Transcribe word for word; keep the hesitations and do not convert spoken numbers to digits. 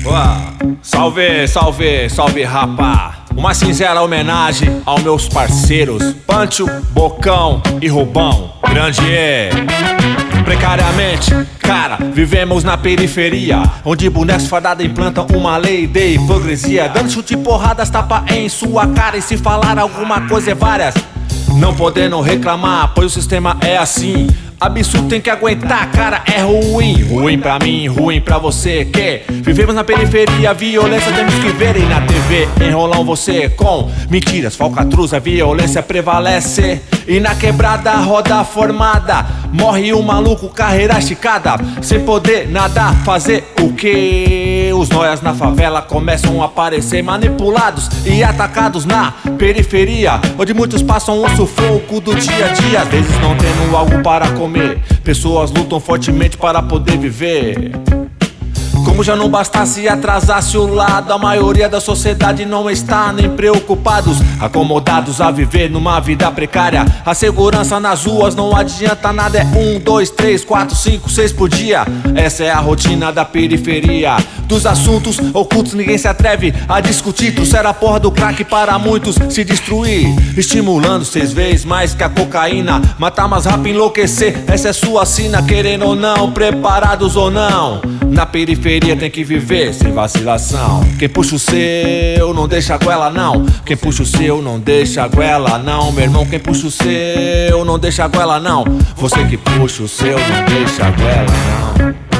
Uá. Salve, salve, salve rapa. Uma singela homenagem aos meus parceiros Pancho, Bocão e Rubão. Grande é. Precariamente, cara, vivemos na periferia, onde bonecos fadados implantam uma lei de hipocrisia, dando chute e porradas, tapa em sua cara, e se falar alguma coisa é várias, não podendo reclamar, pois o sistema é assim. Absurdo, tem que aguentar, cara, é ruim. Ruim pra mim, ruim pra você que vivemos na periferia, violência temos que ver. E na T V enrolam você com mentiras, falcatruas, a violência prevalece. E na quebrada, roda formada, morre um maluco, carreira esticada, sem poder nada fazer o que? Os noias na favela começam a aparecer, manipulados e atacados na periferia, onde muitos passam o sufoco do dia a dia, às vezes não tendo algo para comer. Pessoas lutam fortemente para poder viver. Como já não bastasse atrasasse o lado, a maioria da sociedade não está nem preocupados, acomodados a viver numa vida precária. A segurança nas ruas não adianta nada, é um, dois, três, quatro, cinco, seis por dia. Essa é a rotina da periferia. Dos assuntos ocultos ninguém se atreve a discutir. Trouxeram a porra do crack para muitos se destruir, estimulando seis vezes mais que a cocaína. Matar mais rápido, enlouquecer, essa é sua sina. Querendo ou não, preparados ou não, na periferia tem que viver sem vacilação. Quem puxa o seu não deixa a goela não. Quem puxa o seu não deixa a goela não. Meu irmão, quem puxa o seu não deixa a goela não. Você que puxa o seu não deixa a goela não.